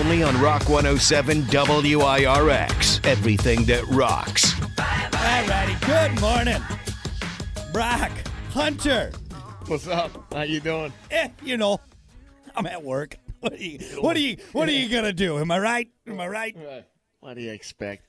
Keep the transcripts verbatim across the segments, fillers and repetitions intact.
only on Rock one oh seven W I R X. Everything that rocks. All righty. Good morning, Brock, Hunter. What's up? How you doing? Eh, you know, I'm at work. What are you? What are you? What are you gonna do? Am I right? Am I right? What do you expect?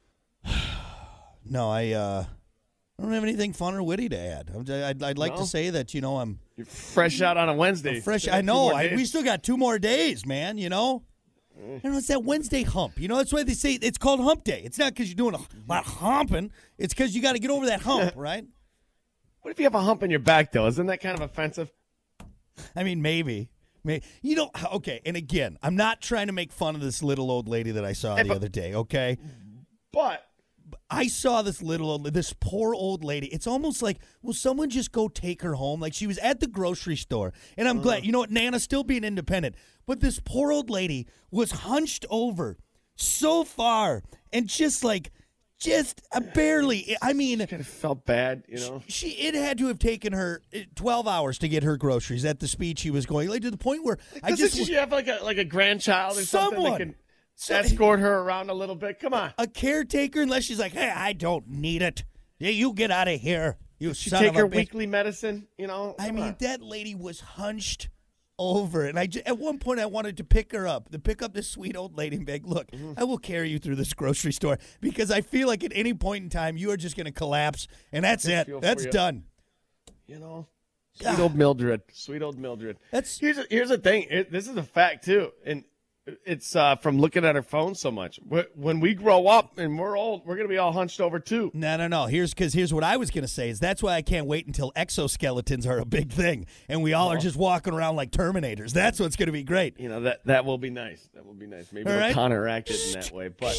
No, I. uh I don't have anything fun or witty to add. I'm- I'd, I'd like No? to say that you know I'm You're fresh out on a Wednesday. fresh. Still I got two know. more I, days. we still got two more days, man. You know. Mm. You know, it's that Wednesday hump. You know, that's why they say it's called hump day. It's not because you're doing a lot of humping. It's because you got to get over that hump, right? What if you have a hump in your back, though? Isn't that kind of offensive? I mean, maybe. Maybe. You know, okay, and again, I'm not trying to make fun of this little old lady that I saw Hey, the but- other day, okay? But I saw this little old, this poor old lady. It's almost like, will someone just go take her home? Like she was at the grocery store, and I'm glad, you know what, Nana's still being independent, but this poor old lady was hunched over so far and just like, just uh, barely, I mean, kind of felt bad, you know. she it had to have taken her uh, twelve hours to get her groceries at the speed she was going, like to the point where I Doesn't just she have like a like a grandchild or something Someone. that can So- escort her around a little bit? Come on. a caretaker, unless she's like, hey, I don't need it. Yeah, you get out of here, you She son take of a her bitch. weekly medicine, you know. I Come mean, on. that lady was hunched over, and I ju- at one point I wanted to pick her up, to pick up this sweet old lady and be like, look, Mm-hmm. I will carry you through this grocery store because I feel like at any point in time you are just going to collapse, and that's it. feel for That's you. done. You know. Sweet God. old Mildred. Sweet old Mildred. That's Here's a, here's the thing. It, this is a fact too, and it's uh, from looking at our phone so much. Wh- When we grow up and we're old, we're gonna be all hunched over too. No, no, no. Here's because here's what I was gonna say is that's why I can't wait until exoskeletons are a big thing and we all are just walking around like Terminators. That's what's gonna be great. You know that that will be nice. That will be nice. Maybe All we'll right. counteract it in that way. But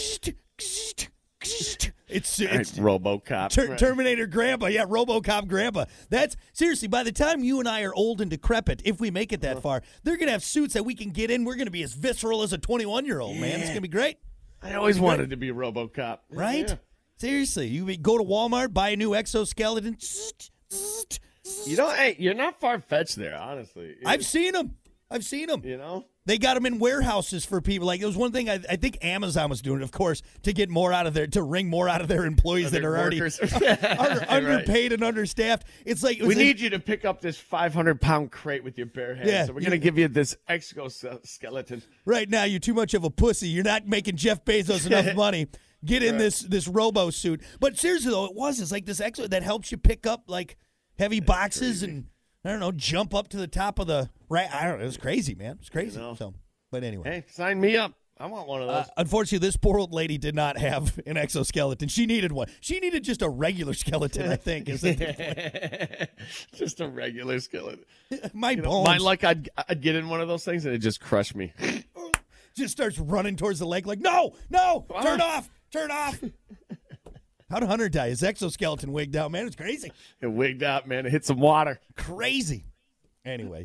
It's all right, it's RoboCop. Ter- right. Terminator Grandpa, yeah, RoboCop Grandpa. That's seriously. By the time you and I are old and decrepit, if we make it that far, they're gonna have suits that we can get in. We're gonna be as visceral as a twenty-one-year-old man. It's gonna be great, I always wanted to be a RoboCop. right? Yeah. Seriously, you go to Walmart, buy a new exoskeleton. You know, hey, you're not far fetched there, honestly. I've seen them. I've seen them. You know. They got them in warehouses for people. Like, it was one thing, I, I think Amazon was doing it, of course, to get more out of their, to wring more out of their employees that Their are already workers. are Right. underpaid and understaffed. It's like, it was We a- need you to pick up this five hundred pound crate with your bare hands. Yeah, so we're you- going to give you this exoskeleton. right now, you're too much of a pussy. You're not making Jeff Bezos enough money. Get in Right. this this robo suit. But seriously, though, it was. It's like this exo that helps you pick up, like, heavy boxes and, I don't know, jump up to the top of the, right? I don't know. It was crazy, man. It was crazy. You know. So, but anyway. Hey, sign me up. I want one of those. Uh, unfortunately, this poor old lady did not have an exoskeleton. She needed one. She needed just a regular skeleton, I think. Is the- Just a regular skeleton. my You know, bones my luck, I'd, I'd get in one of those things and it just crushed me. just starts running towards the lake like, no, no, turn Ah. off, turn off. How'd Hunter die? His exoskeleton wigged out, man. It's crazy. It wigged out, man. It hit some water. Crazy. Anyway.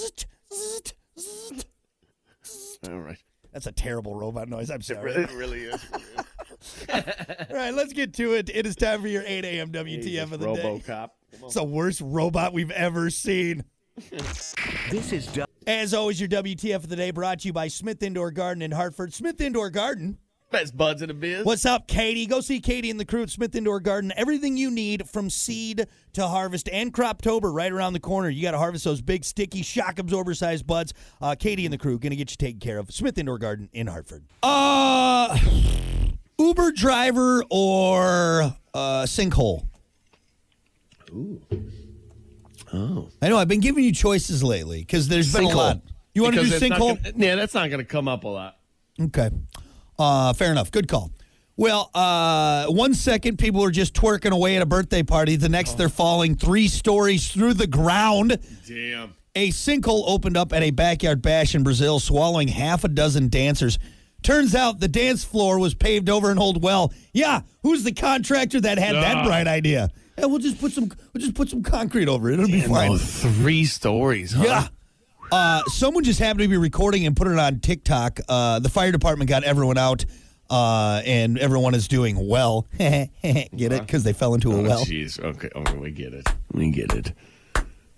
All right. That's a terrible robot noise. I'm It sorry. really, it really is. All right, let's get to it. It is time for your eight a.m. W T F of the day. RoboCop. It's the worst robot we've ever seen. This is Du- As always, your W T F of the day brought to you by Smith Indoor Garden in Hartford. Smith Indoor Garden. Best buds in the biz. What's up, Katie? Go see Katie and the crew at Smith Indoor Garden. Everything you need from seed to harvest and Croptober right around the corner. You got to harvest those big, sticky, shock absorber sized buds. Uh, Katie and the crew going to get you taken care of. Smith Indoor Garden in Hartford. Uh, Uber driver or uh, sinkhole? Ooh. Oh. I know. I've been giving you choices lately because there's been a Sinkhole. lot. You want to do Because it's not sinkhole? gonna- yeah, that's not going to come up a lot. Okay. Uh, fair enough. Good call. Well, uh, one second people are just twerking away at a birthday party. The next they're falling three stories through the ground. Damn. A sinkhole opened up at a backyard bash in Brazil, swallowing half a dozen dancers. Turns out the dance floor was paved over an old well. Yeah, who's the contractor that had that Ah. bright idea? Yeah, we'll just put some we'll just put some concrete over it. It'll be Damn, fine. oh, three stories, huh? Yeah. Uh, someone just happened to be recording and put it on TikTok. Uh, the fire department got everyone out, uh, and everyone is doing well. Get it? Because they fell into a Oh, well. jeez. Okay. Okay, we get it. We get it.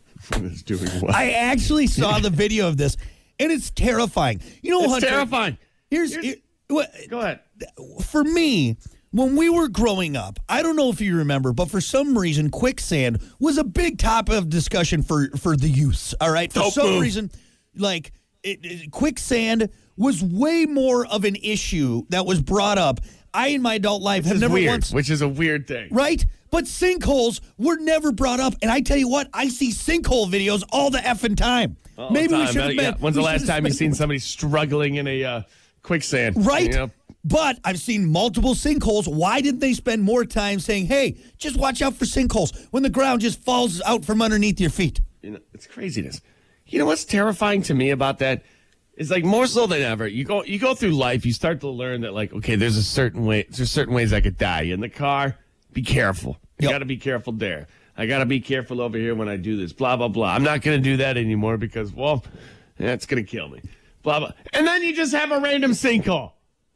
It's doing well. I actually saw the video of this, and it's terrifying. You know, it's Hunter, terrifying. Here's, Here's here, what, go ahead. For me, when we were growing up, I don't know if you remember, but for some reason, quicksand was a big topic of discussion for, for the youths, all right? For Don't some move. reason, like, it, it, quicksand was way more of an issue that was brought up. I, in my adult life, Which have is never weird, once... which is a weird thing. Right? But sinkholes were never brought up. And I tell you what, I see sinkhole videos all the effing time. All Maybe the we time. should have Uh, been. yeah. When's the last time you seen somebody struggling in a uh, quicksand? Right? You know? But I've seen multiple sinkholes. Why didn't they spend more time saying, hey, just watch out for sinkholes when the ground just falls out from underneath your feet? You know, it's craziness. You know what's terrifying to me about that? It's like more so than ever. You go you go through life, you start to learn that like, okay, there's a certain way there's certain ways I could die. In the car, be careful. You Yep. gotta be careful there. I gotta be careful over here when I do this. Blah blah blah. I'm not gonna do that anymore because, well, that's gonna kill me. Blah blah. And then you just have a random sinkhole.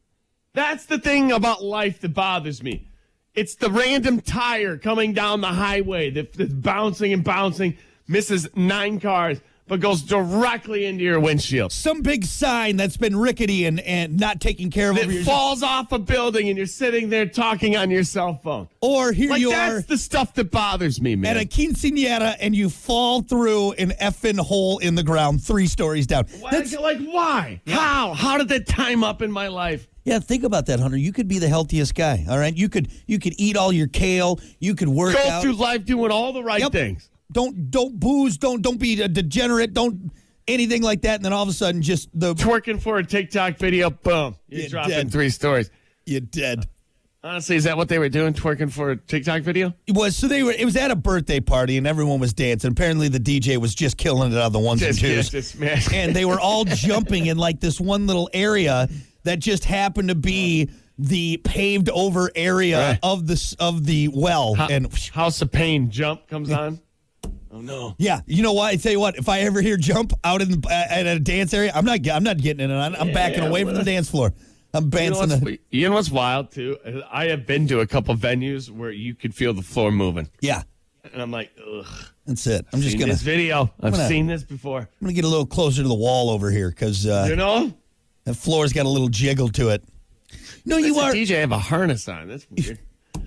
That's the thing about life that bothers me. It's the random tire coming down the highway that, that's bouncing and bouncing, misses nine cars, but goes directly into your windshield. Some big sign that's been rickety and, and not taken care of. That over your- falls off a building and you're sitting there talking on your cell phone. Or here Like you that's are the stuff that bothers me, man. at a quinceañera and you fall through an effing hole in the ground three stories down. Why- That's, like why? How? How did that time up in my life? yeah, think about that, Hunter. You could be the healthiest guy, all right? You could you could eat all your kale. You could work Go out. through life doing all the right Yep. things. Don't don't booze. Don't don't be a degenerate. Don't anything like that. And then all of a sudden, just the Twerking for a TikTok video, boom. You're You're dropping dead. three stories. you're dead. Honestly, is that what they were doing, twerking for a TikTok video? It was so they were. It was at a birthday party and everyone was dancing. Apparently, the D J was just killing it on the ones Just, and twos. just, man. And they were all jumping in like this one little area that just happened to be the paved over area Right. of the s- of the well. Ho- and House of Pain jump comes on. Oh no! yeah, you know what? I tell you what. If I ever hear jump out in the, at a dance area, I'm not. ge- I'm not getting in it. I'm, I'm backing Yeah, away from well, the dance floor. I'm You know, bouncing. what's, the, you know what's wild too? I have been to a couple venues where you could feel the floor moving, yeah, and I'm like, ugh. that's it. I'm just Seen gonna. this video. I've gonna- seen this before. I'm gonna get a little closer to the wall over here because uh, You know, that floor's got a little jiggle to it. No, you Does the are. D J have a harness on? That's weird.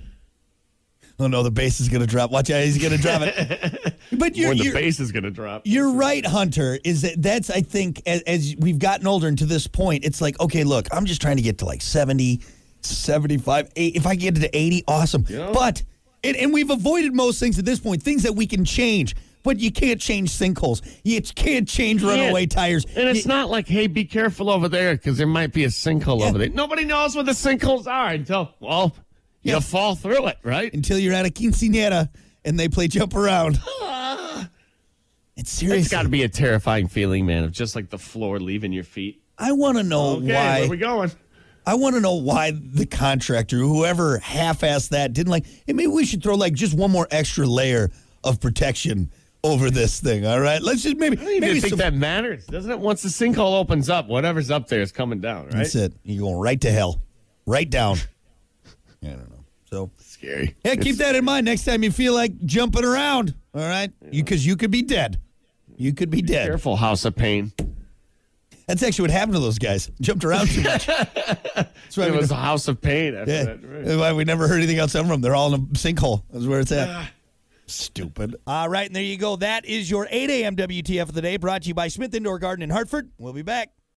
Oh no, the bass is gonna drop. Watch out, he's gonna drop it. But you're, When the you're, bass is gonna drop. you're right, Hunter. Is that that's I think as, as we've gotten older and to this point, it's like okay, look, I'm just trying to get to like seventy, seventy-five, eighty. If I get to eighty, awesome. Yeah. But and, and we've avoided most things at this point, things that we can change. But you can't change sinkholes. You can't change runaway tires. And it's You- not like, hey, be careful over there because there might be a sinkhole Yeah. over there. Nobody knows what the sinkholes are until, well, you Yeah. fall through it, right? until you're at a quinceañera and they play jump around. It's seriously. It's got to be a terrifying feeling, man, of just like the floor leaving your feet. I want to know Okay, why. where we going? I want to know why the contractor, whoever half-assed that, didn't like. Hey, maybe we should throw like just one more extra layer of protection over this thing. All right, let's just maybe I don't even maybe think some, that matters, doesn't it? Once the sinkhole opens up, whatever's up there is coming down, right? That's it. You're going right to hell, right down. I don't know. So Scary. yeah, keep It's- that in mind next time you feel like jumping around. All right, because you, you could be dead. You could be dead. Careful, House of Pain. That's actually what happened to those guys. Jumped around too much. That's why It we was a House of Pain after Yeah. that. Right. That's why we never heard anything else from them. They're all in a sinkhole. That's where it's at. Stupid. All right, and there you go. That is your eight a.m. W T F of the day, brought to you by Smith Indoor Garden in Hartford. We'll be back.